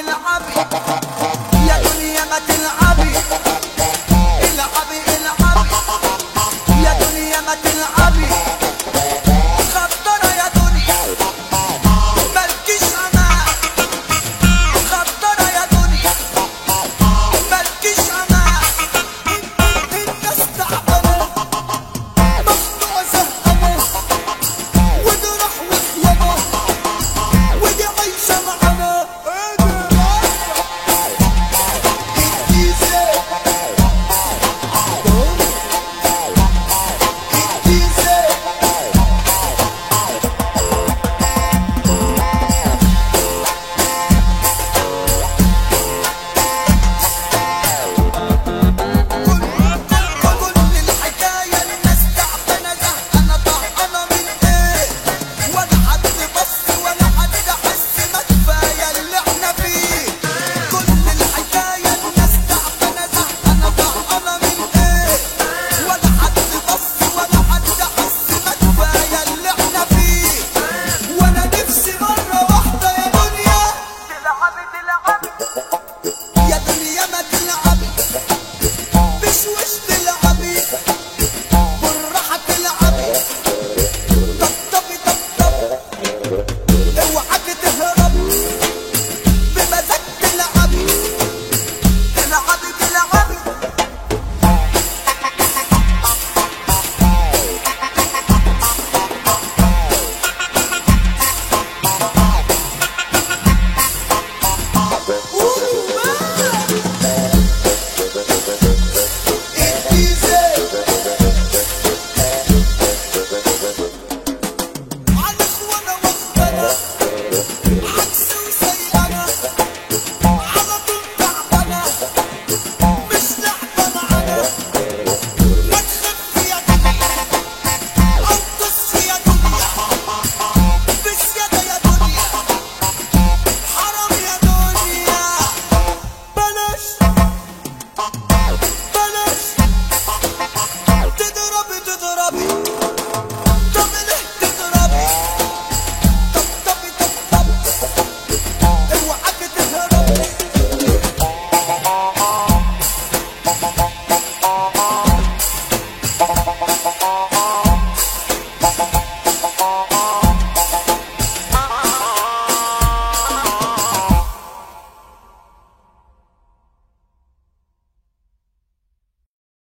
العبي يا دنيا ما تلعبي، العبي العبي يا دنيا ما تلعبي، خطرة يا دنيا مالكيش امان، خطرة يا دنيا مالكيش امان. الناس تعبانة مخنوقة زهقانة وجرح وخيانة ودي عايشة معانا. يا دنيا ما تلعبي بشوش تلعبي بالراحة تلعبي، طبطبي طبطبي اوعاكي تهربي بمزاج تلعبي، تلعبي تلعبي. Ooh,